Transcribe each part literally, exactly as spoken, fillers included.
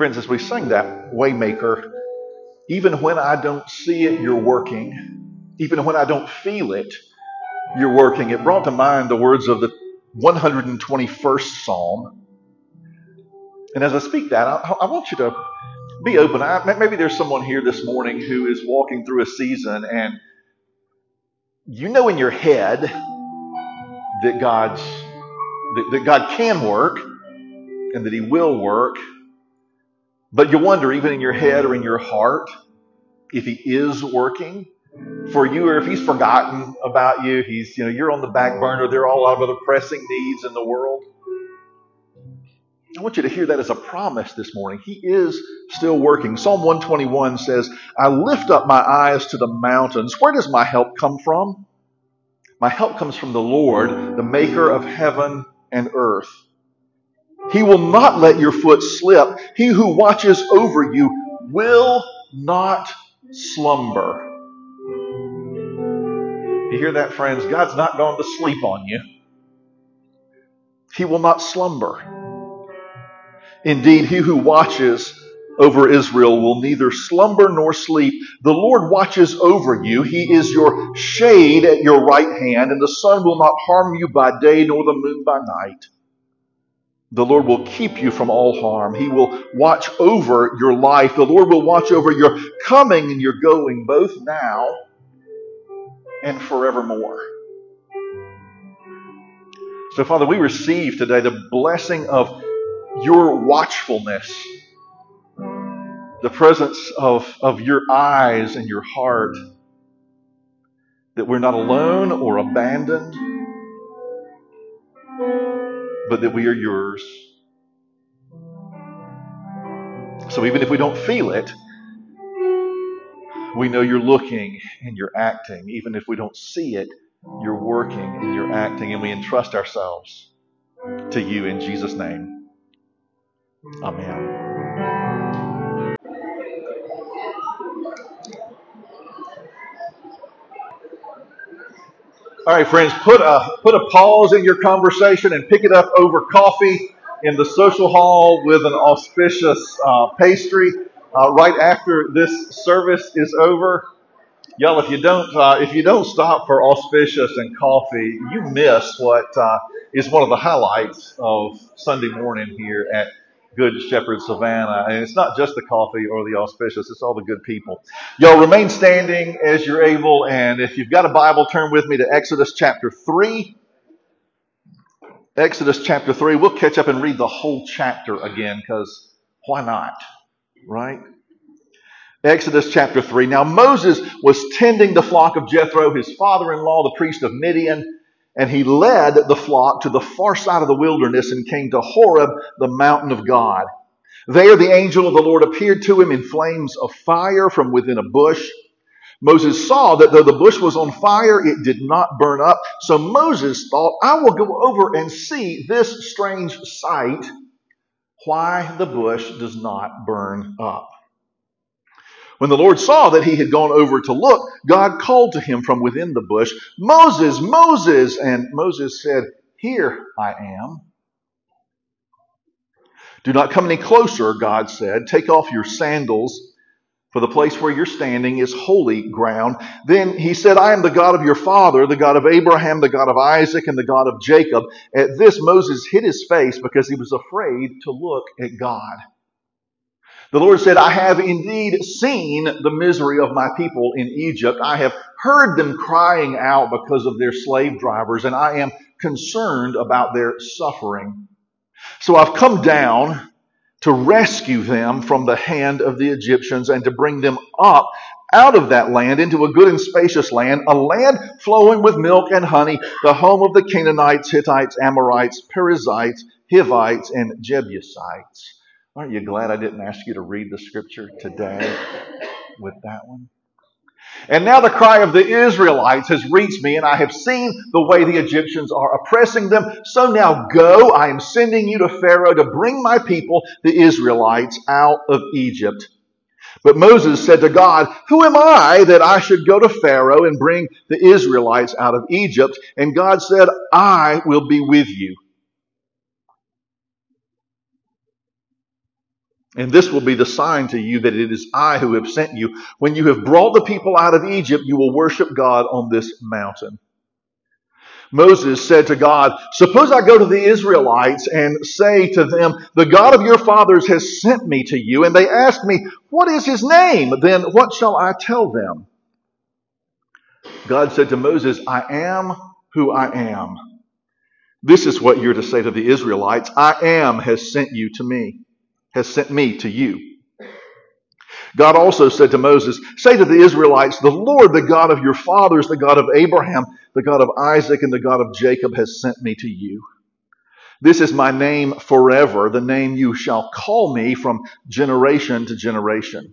Friends, as we sing that Waymaker, even when I don't see it, you're working. Even when I don't feel it, you're working. It brought to mind the words of the one hundred twenty-first Psalm. And as I speak that, I, I want you to be open. I, maybe there's someone here this morning who is walking through a season and you know in your head that God's that, that God can work and that He will work, but you wonder even in your head or in your heart if He is working for you or if He's forgotten about you. He's, you know, you're on the back burner. There are a lot of other pressing needs in the world. I want you to hear that as a promise this morning. He is still working. Psalm one twenty-one says, I lift up my eyes to the mountains. Where does my help come from? My help comes from the Lord, the maker of heaven and earth. He will not let your foot slip. He who watches over you will not slumber. You hear that, friends? God's not going to sleep on you. He will not slumber. Indeed, he who watches over Israel will neither slumber nor sleep. The Lord watches over you. He is your shade at your right hand, and the sun will not harm you by day nor the moon by night. The Lord will keep you from all harm. He will watch over your life. The Lord will watch over your coming and your going, both now and forevermore. So, Father, we receive today the blessing of your watchfulness, the presence of, of your eyes and your heart, that we're not alone or abandoned, but that we are yours. So even if we don't feel it, we know you're looking and you're acting. Even if we don't see it, you're working and you're acting, and we entrust ourselves to you in Jesus' name. Amen. All right, friends, put a put a pause in your conversation and pick it up over coffee in the social hall with an auspicious uh, pastry uh, right after this service is over. Y'all, if you don't uh, if you don't stop for auspicious and coffee, you miss what uh, is one of the highlights of Sunday morning here at Good Shepherd Savannah. And it's not just the coffee or the auspicious, it's all the good people. Y'all remain standing as you're able, and if you've got a Bible, turn with me to Exodus chapter three. Exodus chapter three. We'll catch up and read the whole chapter again, because why not, right? Exodus chapter three. Now Moses was tending the flock of Jethro, his father-in-law, the priest of Midian, and he led the flock to the far side of the wilderness and came to Horeb, the mountain of God. There the angel of the Lord appeared to him in flames of fire from within a bush. Moses saw that though the bush was on fire, it did not burn up. So Moses thought, I will go over and see this strange sight, why the bush does not burn up. When the Lord saw that he had gone over to look, God called to him from within the bush, Moses, Moses! And Moses said, Here I am. Do not come any closer, God said. Take off your sandals, for the place where you're standing is holy ground. Then he said, I am the God of your father, the God of Abraham, the God of Isaac, and the God of Jacob. At this, Moses hid his face because he was afraid to look at God. The Lord said, I have indeed seen the misery of my people in Egypt. I have heard them crying out because of their slave drivers, and I am concerned about their suffering. So I've come down to rescue them from the hand of the Egyptians and to bring them up out of that land into a good and spacious land, a land flowing with milk and honey, the home of the Canaanites, Hittites, Amorites, Perizzites, Hivites, and Jebusites. Aren't you glad I didn't ask you to read the scripture today with that one? And now the cry of the Israelites has reached me, and I have seen the way the Egyptians are oppressing them. So now go, I am sending you to Pharaoh to bring my people, the Israelites, out of Egypt. But Moses said to God, Who am I that I should go to Pharaoh and bring the Israelites out of Egypt? And God said, I will be with you. And this will be the sign to you that it is I who have sent you. When you have brought the people out of Egypt, you will worship God on this mountain." Moses said to God, "Suppose I go to the Israelites and say to them, 'The God of your fathers has sent me to you,' and they ask me, 'What is his name?' Then what shall I tell them?" God said to Moses, "I am who I am. This is what you're to say to the Israelites: 'I am has sent you to me, has sent me to you.'" God also said to Moses, "Say to the Israelites, 'The Lord, the God of your fathers, the God of Abraham, the God of Isaac, and the God of Jacob has sent me to you. This is my name forever, the name you shall call me from generation to generation.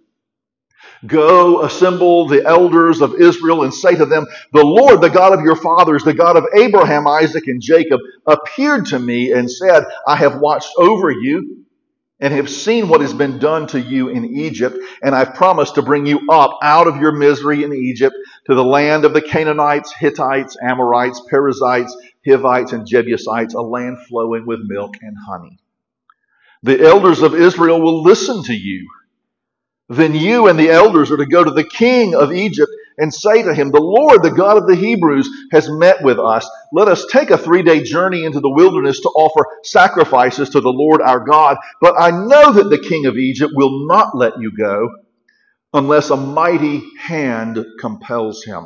Go, assemble the elders of Israel and say to them, the Lord, the God of your fathers, the God of Abraham, Isaac, and Jacob, appeared to me and said, I have watched over you and have seen what has been done to you in Egypt, and I've promised to bring you up out of your misery in Egypt to the land of the Canaanites, Hittites, Amorites, Perizzites, Hivites, and Jebusites, a land flowing with milk and honey. The elders of Israel will listen to you. Then you and the elders are to go to the king of Egypt and say to him, the Lord, the God of the Hebrews, has met with us. Let us take a three-day journey into the wilderness to offer sacrifices to the Lord our God. But I know that the king of Egypt will not let you go unless a mighty hand compels him.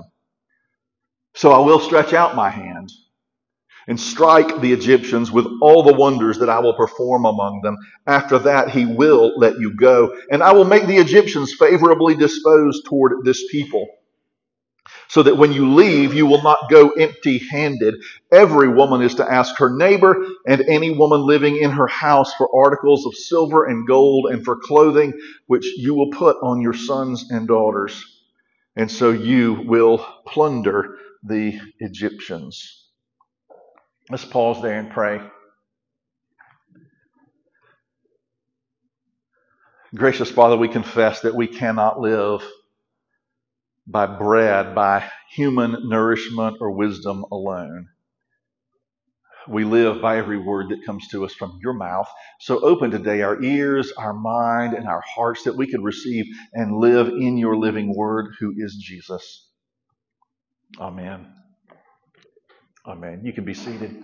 So I will stretch out my hand and strike the Egyptians with all the wonders that I will perform among them. After that, he will let you go, and I will make the Egyptians favorably disposed toward this people, so that when you leave, you will not go empty-handed. Every woman is to ask her neighbor and any woman living in her house for articles of silver and gold and for clothing, which you will put on your sons and daughters. And so you will plunder the Egyptians." Let's pause there and pray. Gracious Father, we confess that we cannot live by bread, by human nourishment or wisdom alone. We live by every word that comes to us from your mouth. So open today our ears, our mind, and our hearts that we could receive and live in your living word, who is Jesus. Amen. Amen. You can be seated.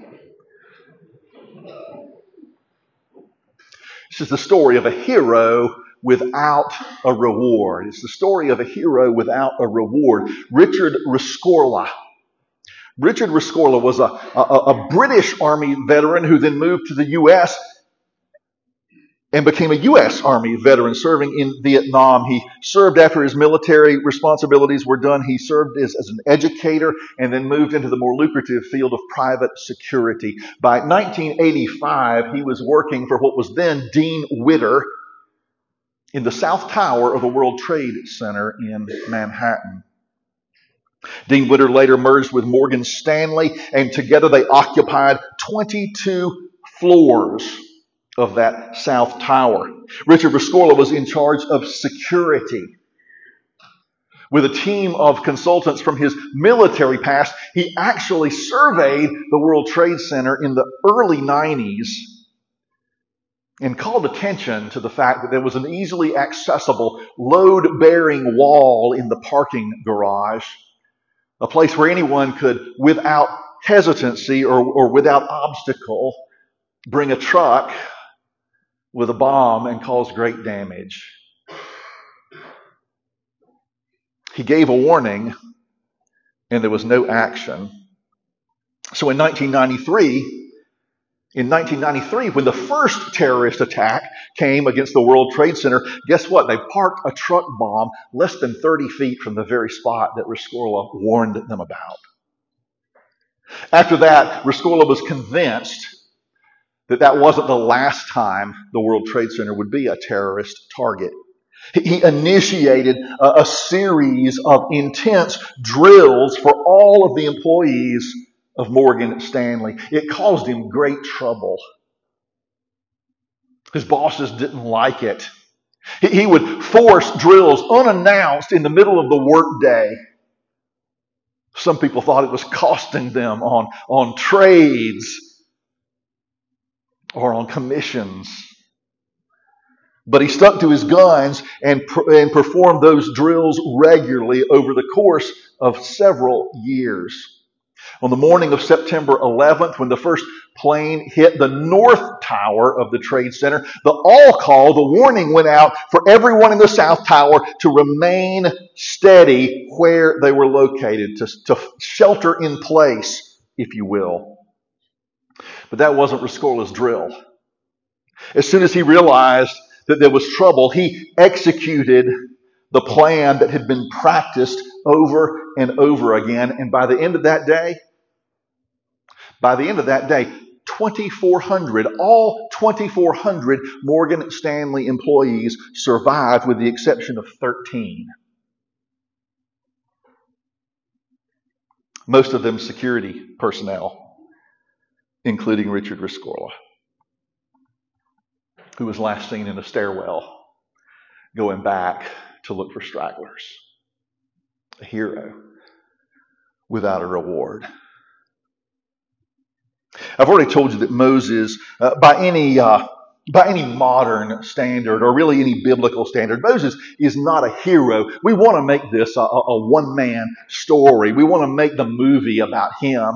This is the story of a hero without a reward. It's the story of a hero without a reward. Richard Rescorla. Richard Rescorla was a, a, a British Army veteran who then moved to the U S and became a U S Army veteran serving in Vietnam. He served after his military responsibilities were done. He served as, as an educator and then moved into the more lucrative field of private security. By nineteen eighty-five, he was working for what was then Dean Witter in the South Tower of the World Trade Center in Manhattan. Dean Witter later merged with Morgan Stanley, and together they occupied twenty-two floors of that South Tower. Richard Rescorla was in charge of security. With a team of consultants from his military past, he actually surveyed the World Trade Center in the early nineties and called attention to the fact that there was an easily accessible load-bearing wall in the parking garage, a place where anyone could, without hesitancy or, or without obstacle, bring a truck with a bomb and cause great damage. He gave a warning, and there was no action. So in nineteen ninety-three, in nineteen ninety-three, when the first terrorist attack came against the World Trade Center, guess what? They parked a truck bomb less than thirty feet from the very spot that Rescorla warned them about. After that, Rescorla was convinced that that wasn't the last time the World Trade Center would be a terrorist target. He initiated a, a series of intense drills for all of the employees of Morgan Stanley. It caused him great trouble. His bosses didn't like it. He, he would force drills unannounced in the middle of the workday. Some people thought it was costing them on, on trades or on commissions. But he stuck to his guns and, and performed those drills regularly over the course of several years. On the morning of September eleventh, when the first plane hit the north tower of the Trade Center, the all call, the warning went out for everyone in the south tower to remain steady where they were located, to, to shelter in place, if you will. But that wasn't Rescorla's drill. As soon as he realized that there was trouble, he executed the plan that had been practiced over and over again. And by the end of that day, by the end of that day, twenty-four hundred, all twenty-four hundred Morgan Stanley employees survived with the exception of thirteen. Most of them security personnel, including Richard Rescorla, who was last seen in a stairwell going back to look for stragglers. A hero without a reward. I've already told you that Moses, uh, by any uh, by any modern standard, or really any biblical standard, Moses is not a hero. We want to make this a, a one-man story. We want to make the movie about him.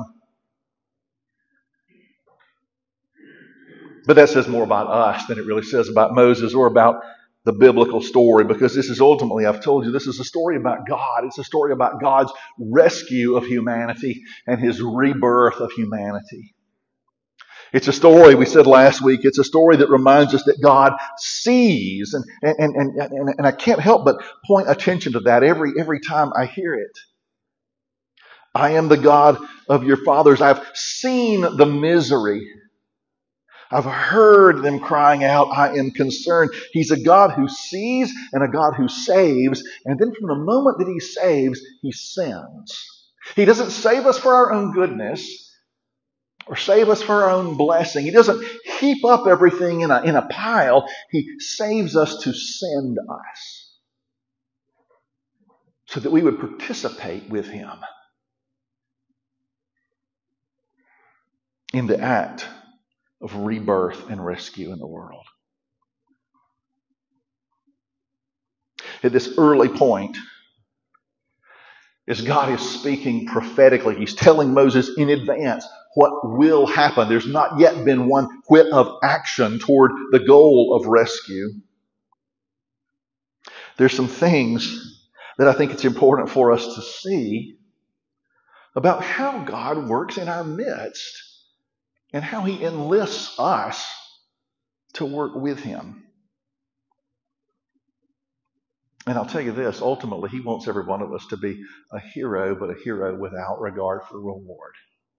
But that says more about us than it really says about Moses or about the biblical story, because this is ultimately, I've told you, this is a story about God. It's a story about God's rescue of humanity and his rebirth of humanity. It's a story, we said last week, it's a story that reminds us that God sees, and, and, and, and, and I can't help but point attention to that every, every time I hear it. I am the God of your fathers. I've seen the misery. I've heard them crying out, I am concerned. He's a God who sees and a God who saves. And then from the moment that he saves, he sends. He doesn't save us for our own goodness or save us for our own blessing. He doesn't heap up everything in a, in a pile. He saves us to send us so that we would participate with him in the act of rebirth and rescue in the world. At this early point, as God is speaking prophetically, he's telling Moses in advance what will happen. There's not yet been one whit of action toward the goal of rescue. There's some things that I think it's important for us to see about how God works in our midst and how he enlists us to work with him. And I'll tell you this, ultimately, he wants every one of us to be a hero, but a hero without regard for reward.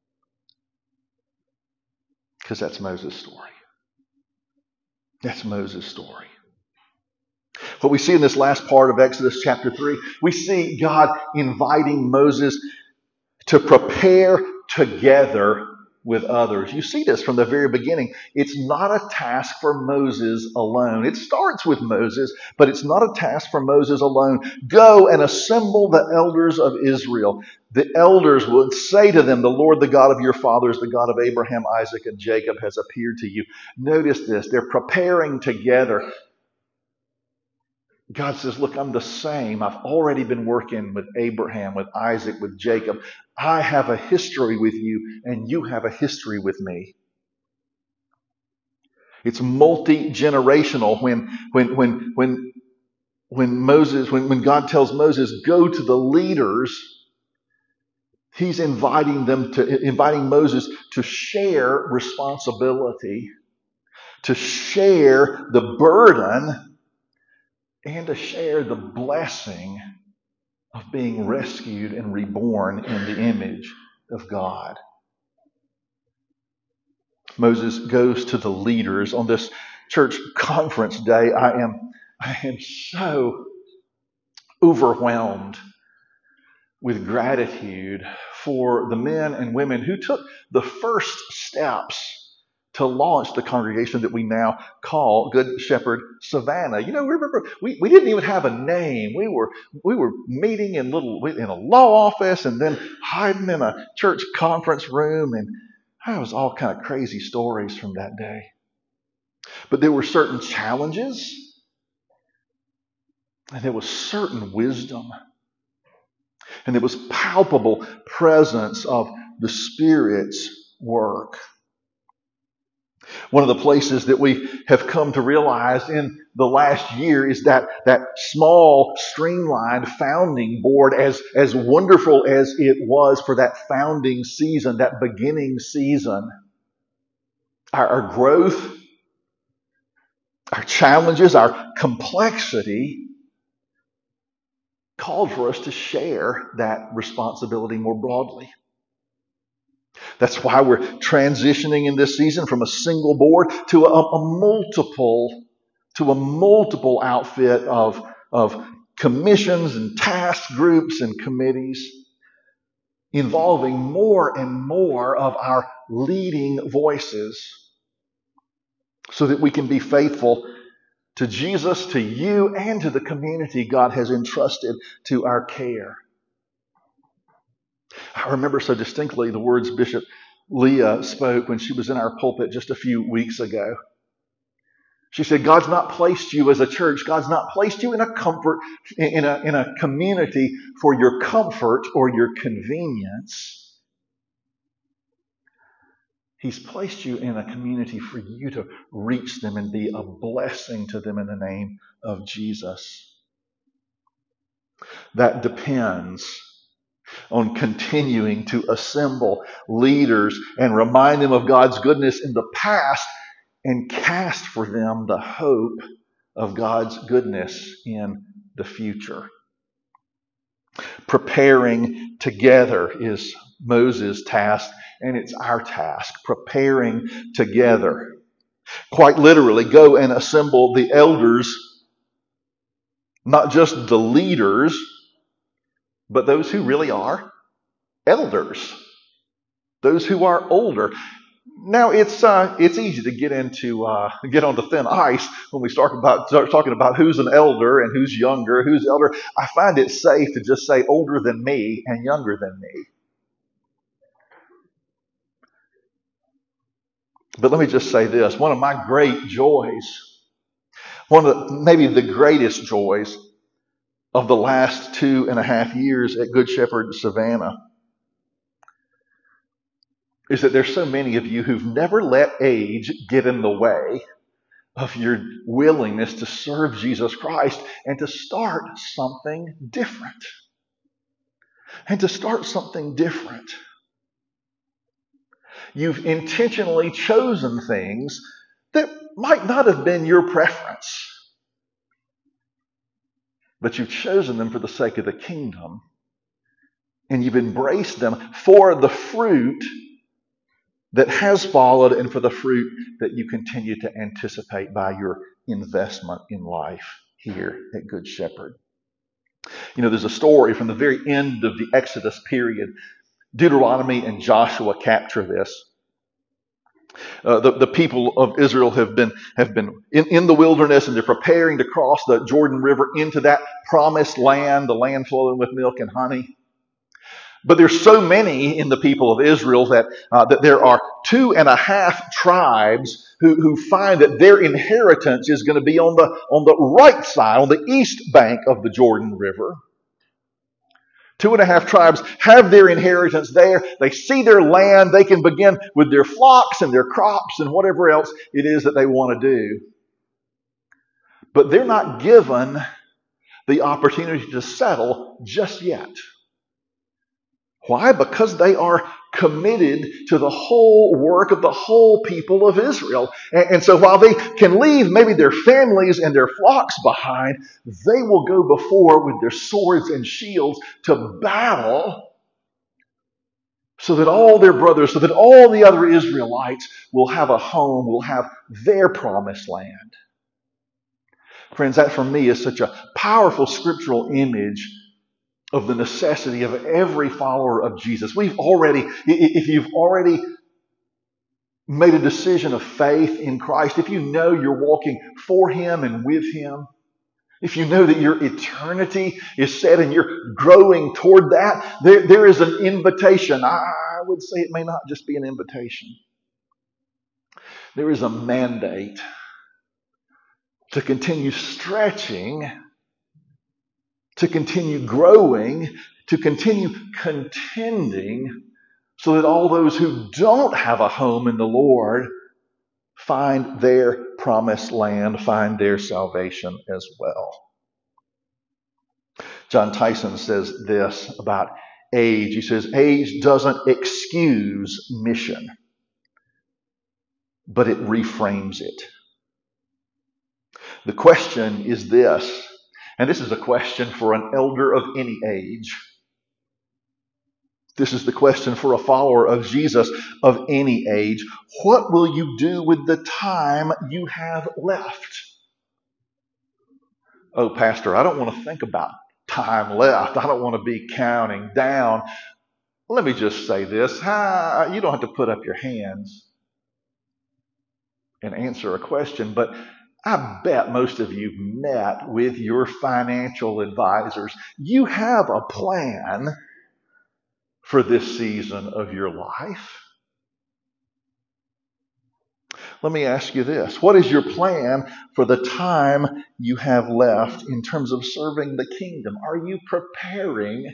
Because that's Moses' story. That's Moses' story. What we see in this last part of Exodus chapter three, we see God inviting Moses to prepare together with others. You see this from the very beginning. It's not a task for Moses alone. It starts with Moses, but it's not a task for Moses alone. Go and assemble the elders of Israel. The elders would say to them, the Lord, the God of your fathers, the God of Abraham, Isaac, and Jacob has appeared to you. Notice this. They're preparing together. God says, look, I'm the same. I've already been working with Abraham, with Isaac, with Jacob. I have a history with you, and you have a history with me. It's multi-generational when, when, when, when, when Moses, when, when God tells Moses, go to the leaders, he's inviting them to, inviting Moses to share responsibility, to share the burden, and to share the blessing of being rescued and reborn in the image of God. Moses goes to the leaders on this church conference day. I am, I am so overwhelmed with gratitude for the men and women who took the first steps to launch the congregation that we now call Good Shepherd Savannah. You know, remember, we, we didn't even have a name. We were we were meeting in little in a law office and then hiding in a church conference room, and it was all kind of crazy stories from that day. But there were certain challenges And there was certain wisdom. And there was palpable presence of the Spirit's work. One of the places that we have come to realize in the last year is that that small, streamlined founding board, as, as wonderful as it was for that founding season, that beginning season, our, our growth, our challenges, our complexity called for us to share that responsibility more broadly. That's why we're transitioning in this season from a single board to a, a multiple, to a multiple outfit of, of commissions and task groups and committees involving more and more of our leading voices so that we can be faithful to Jesus, to you, and to the community God has entrusted to our care. I remember so distinctly the words Bishop Leah spoke when she was in our pulpit just a few weeks ago. She said, God's not placed you as a church. God's not placed you in a comfort, in a, in a community for your comfort or your convenience. He's placed you in a community for you to reach them and be a blessing to them in the name of Jesus. That depends on continuing to assemble leaders and remind them of God's goodness in the past and cast for them the hope of God's goodness in the future. Preparing together is Moses' task, and it's our task. Preparing together. Quite literally, go and assemble the elders, not just the leaders, but those who really are elders, those who are older. Now it's uh, it's easy to get into uh, get onto thin ice when we start about start talking about who's an elder and who's younger, who's elder. I find it safe to just say older than me and younger than me. But let me just say this: one of my great joys, one of the, maybe the greatest joys of the last two and a half years at Good Shepherd Savannah is that there's so many of you who've never let age get in the way of your willingness to serve Jesus Christ and to start something different. And to start something different. You've intentionally chosen things that might not have been your preference, but you've chosen them for the sake of the kingdom, and you've embraced them for the fruit that has followed and for the fruit that you continue to anticipate by your investment in life here at Good Shepherd. You know, there's a story from the very end of the Exodus period. Deuteronomy and Joshua capture this. Uh, the, the people of Israel have been have been in, in the wilderness, and they're preparing to cross the Jordan River into that promised land, the land flowing with milk and honey. But there's so many in the people of Israel that uh, that there are two and a half tribes who, who find that their inheritance is going to be on the on the right side, on the east bank of the Jordan River. Two and a half tribes have their inheritance there. They see their land. They can begin with their flocks and their crops and whatever else it is that they want to do. But they're not given the opportunity to settle just yet. Why? Because they are committed to the whole work of the whole people of Israel. And, and so while they can leave maybe their families and their flocks behind, they will go before with their swords and shields to battle so that all their brothers, so that all the other Israelites will have a home, will have their promised land. Friends, that for me is such a powerful scriptural image of the necessity of every follower of Jesus. We've already, if you've already made a decision of faith in Christ, if you know you're walking for Him and with Him, if you know that your eternity is set and you're growing toward that, there, there is an invitation. I would say it may not just be an invitation. There is a mandate to continue stretching to continue growing, to continue contending, so that all those who don't have a home in the Lord find their promised land, find their salvation as well. John Tyson says this about age. He says, age doesn't excuse mission, but it reframes it. The question is this, and this is a question for an elder of any age. This is the question for a follower of Jesus of any age. What will you do with the time you have left? Oh, Pastor, I don't want to think about time left. I don't want to be counting down. Let me just say this. Ah, you don't have to put up your hands and answer a question, but I bet most of you met with your financial advisors. You have a plan for this season of your life. Let me ask you this. What is your plan for the time you have left in terms of serving the kingdom? Are you preparing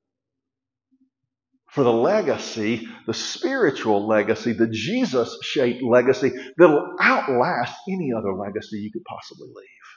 for the legacy, the spiritual legacy, the Jesus-shaped legacy that will outlast any other legacy you could possibly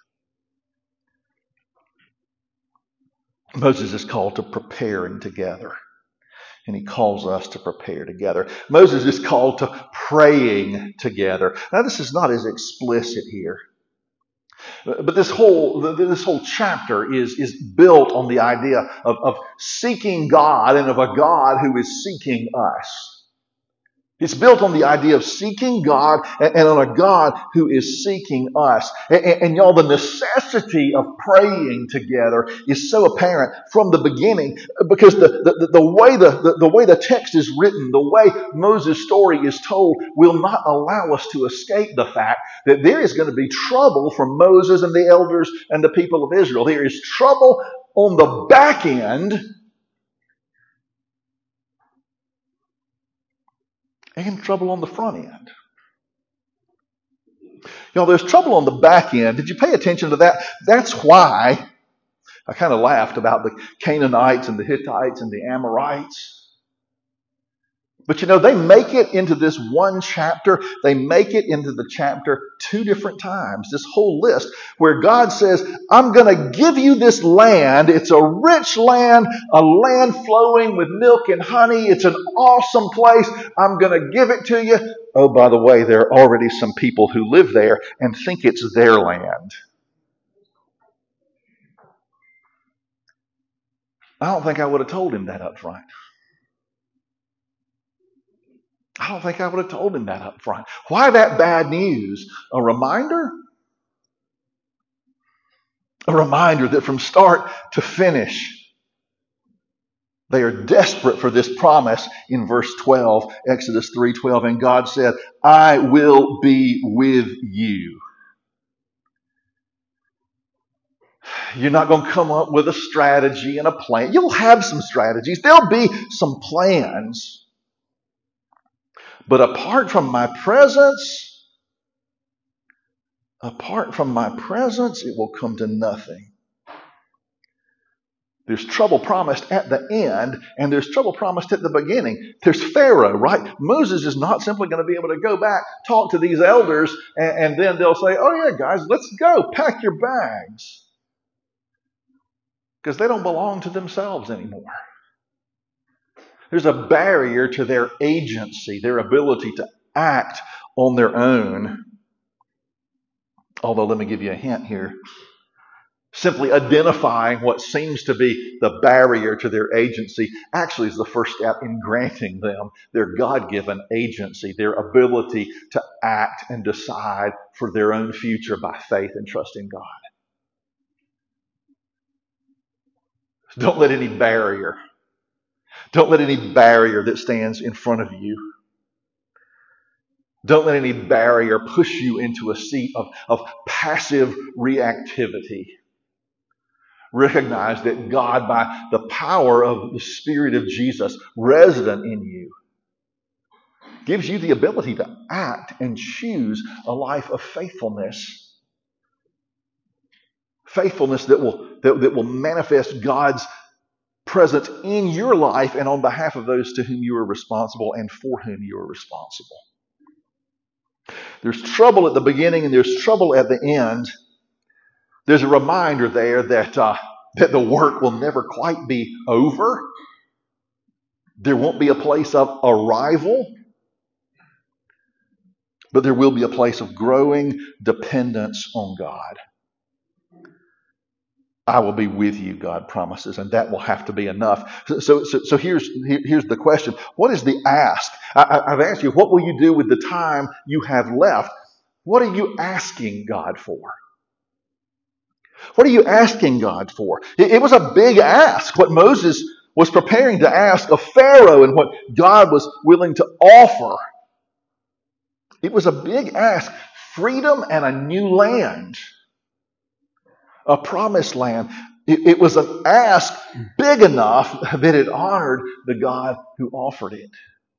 leave? Moses is called to preparing together. And he calls us to prepare together. Moses is called to praying together. Now, this is not as explicit here. But this whole this whole chapter is, is built on the idea of, of seeking God and of a God who is seeking us. It's built on the idea of seeking God and, and on a God who is seeking us. And, and, and y'all, the necessity of praying together is so apparent from the beginning, because the, the, the, way the, the, the way the text is written, the way Moses' story is told, will not allow us to escape the fact that there is going to be trouble for Moses and the elders and the people of Israel. There is trouble on the back end and trouble on the front end. You know, there's trouble on the back end. Did you pay attention to that? That's why I kind of laughed about the Canaanites and the Hittites and the Amorites. But you know, they make it into this one chapter. They make it into the chapter two different times, this whole list, where God says, I'm going to give you this land. It's a rich land, a land flowing with milk and honey. It's an awesome place. I'm going to give it to you. Oh, by the way, there are already some people who live there and think it's their land. I don't think I would have told him that up front. I don't think I would have told him that up front. Why that bad news? A reminder? A reminder that from start to finish, they are desperate for this promise in verse twelve, Exodus three twelve. And God said, I will be with you. You're not going to come up with a strategy and a plan. You'll have some strategies. There'll be some plans. But apart from my presence, apart from my presence, it will come to nothing. There's trouble promised at the end, and there's trouble promised at the beginning. There's Pharaoh, right? Moses is not simply going to be able to go back, talk to these elders, and, and then they'll say, oh yeah, guys, let's go. Pack your bags. Because they don't belong to themselves anymore. There's a barrier to their agency, their ability to act on their own. Although, let me give you a hint here. Simply identifying what seems to be the barrier to their agency actually is the first step in granting them their God-given agency, their ability to act and decide for their own future by faith and trust in God. Don't let any barrier Don't let any barrier that stands in front of you, don't let any barrier push you into a seat of, of passive reactivity. Recognize that God, by the power of the Spirit of Jesus resident in you, gives you the ability to act and choose a life of faithfulness Faithfulness that will, that, that will manifest God's presence in your life and on behalf of those to whom you are responsible and for whom you are responsible. There's trouble at the beginning and there's trouble at the end. There's a reminder there that, uh, that the work will never quite be over. There won't be a place of arrival, but there will be a place of growing dependence on God. I will be with you, God promises, and that will have to be enough. So, so, so here's, here's the question. What is the ask? I, I've asked you, what will you do with the time you have left? What are you asking God for? What are you asking God for? It, it was a big ask, what Moses was preparing to ask of Pharaoh and what God was willing to offer. It was a big ask. Freedom and a new land. A promised land. It, it was an ask big enough that it honored the God who offered it.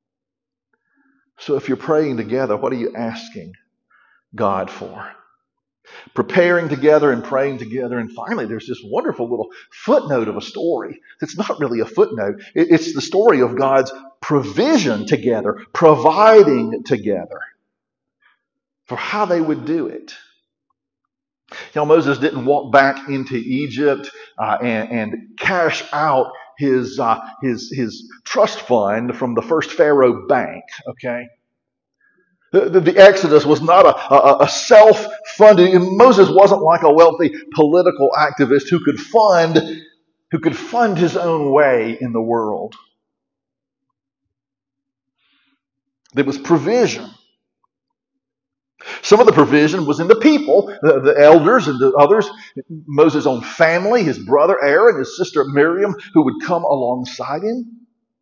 So if you're praying together, what are you asking God for? Preparing together and praying together. And finally, there's this wonderful little footnote of a story. It's not really a footnote. It's the story of God's provision together, providing together for how they would do it. You know, Moses didn't walk back into Egypt uh, and, and cash out his, uh, his, his trust fund from the first Pharaoh bank, okay? The, the, the Exodus was not a, a, a self-funded. Moses wasn't like a wealthy political activist who could fund, who could fund his own way in the world. There was provision. Some of the provision was in the people, the, the elders and the others, Moses' own family, his brother Aaron, his sister Miriam, who would come alongside him.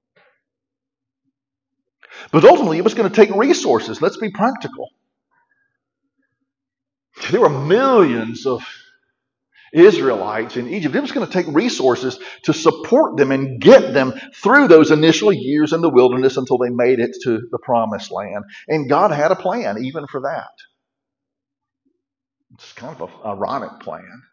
But ultimately, it was going to take resources. Let's be practical. There were millions of Israelites in Egypt. It was going to take resources to support them and get them through those initial years in the wilderness until they made it to the promised land. And God had a plan even for that. It's kind of an ironic plan.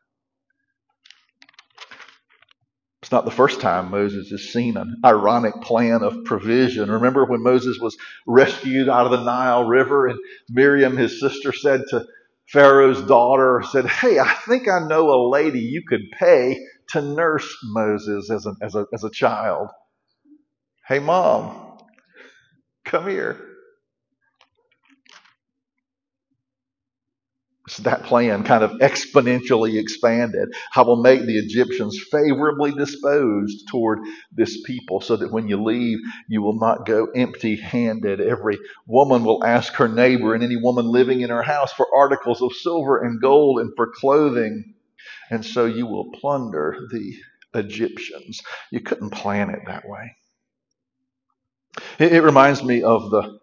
It's not the first time Moses has seen an ironic plan of provision. Remember when Moses was rescued out of the Nile River and Miriam, his sister, said to Pharaoh's daughter, said, "Hey, I think I know a lady you could pay to nurse Moses as a, as a, as a child. Hey, Mom, come here." So that plan kind of exponentially expanded. I will make the Egyptians favorably disposed toward this people so that when you leave, you will not go empty-handed. Every woman will ask her neighbor and any woman living in her house for articles of silver and gold and for clothing. And so you will plunder the Egyptians. You couldn't plan it that way. It, it reminds me of the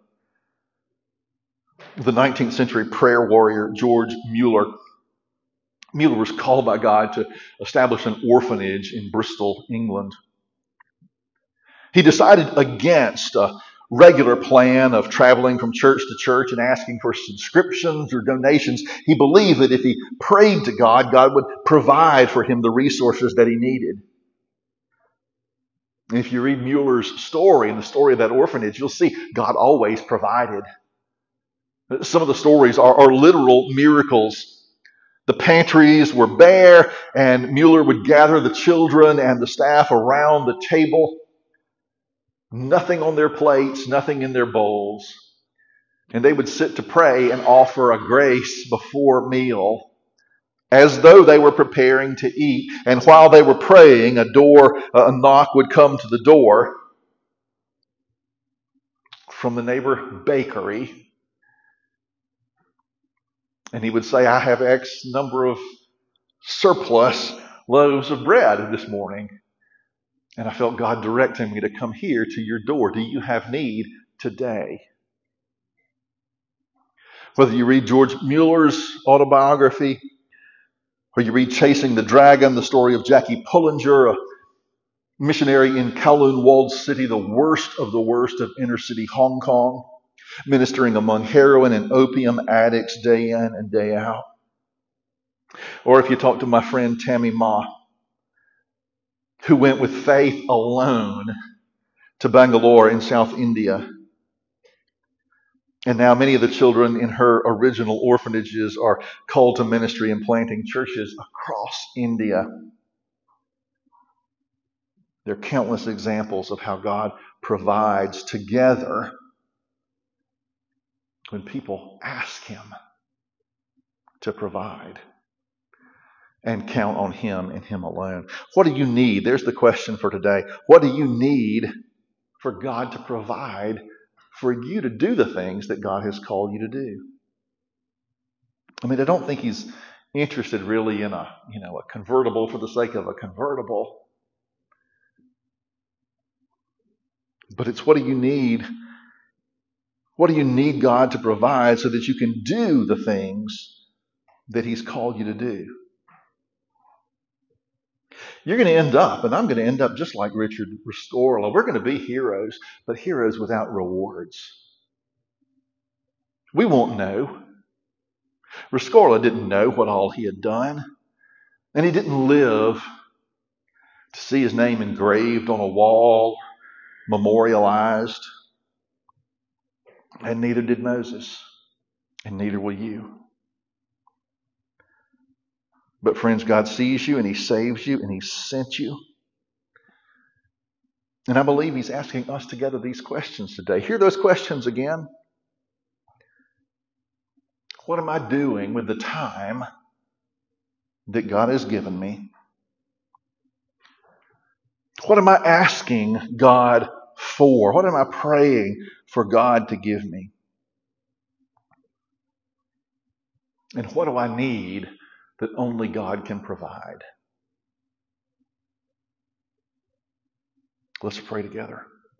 The nineteenth century prayer warrior George Mueller. Mueller was called by God to establish an orphanage in Bristol, England. He decided against a regular plan of traveling from church to church and asking for subscriptions or donations. He believed that if he prayed to God, God would provide for him the resources that he needed. And if you read Mueller's story and the story of that orphanage, you'll see God always provided. Some of the stories are, are literal miracles. The pantries were bare, and Mueller would gather the children and the staff around the table. Nothing on their plates, nothing in their bowls. And they would sit to pray and offer a grace before meal, as though they were preparing to eat. And while they were praying, a door, a knock would come to the door from the neighbor bakery. And he would say, "I have X number of surplus loaves of bread this morning. And I felt God directing me to come here to your door. Do you have need today?" Whether you read George Mueller's autobiography, or you read Chasing the Dragon, the story of Jackie Pullinger, a missionary in Kowloon Walled City, the worst of the worst of inner city Hong Kong, ministering among heroin and opium addicts day in and day out. Or if you talk to my friend Tammy Ma, who went with faith alone to Bangalore in South India. And now many of the children in her original orphanages are called to ministry and planting churches across India. There are countless examples of how God provides together when people ask Him to provide and count on Him and Him alone. What do you need? There's the question for today. What do you need for God to provide for you to do the things that God has called you to do? I mean, I don't think He's interested really in a, you know, a convertible for the sake of a convertible. But it's what do you need? What do you need God to provide so that you can do the things that He's called you to do? You're going to end up, and I'm going to end up just like Richard Rescorla. We're going to be heroes, but heroes without rewards. We won't know. Rescorla didn't know what all he had done, and he didn't live to see his name engraved on a wall, memorialized, and neither did Moses, and neither will you. But friends, God sees you and He saves you and He sent you. And I believe He's asking us together these questions today. Hear those questions again. What am I doing with the time that God has given me? What am I asking God for? What am I praying for God to give me? And what do I need that only God can provide? Let's pray together.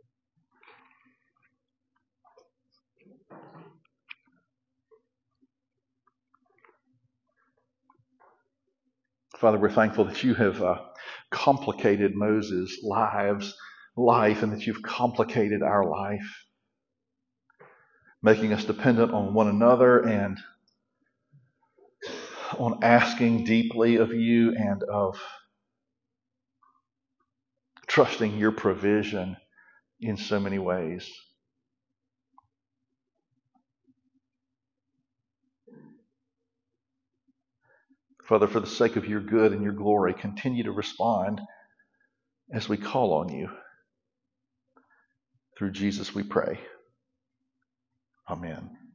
Father, we're thankful that You have uh, complicated Moses' lives, life, and that You've complicated our life, making us dependent on one another and on asking deeply of You and of trusting Your provision in so many ways. Father, for the sake of Your good and Your glory, continue to respond as we call on You. Through Jesus we pray. Amen.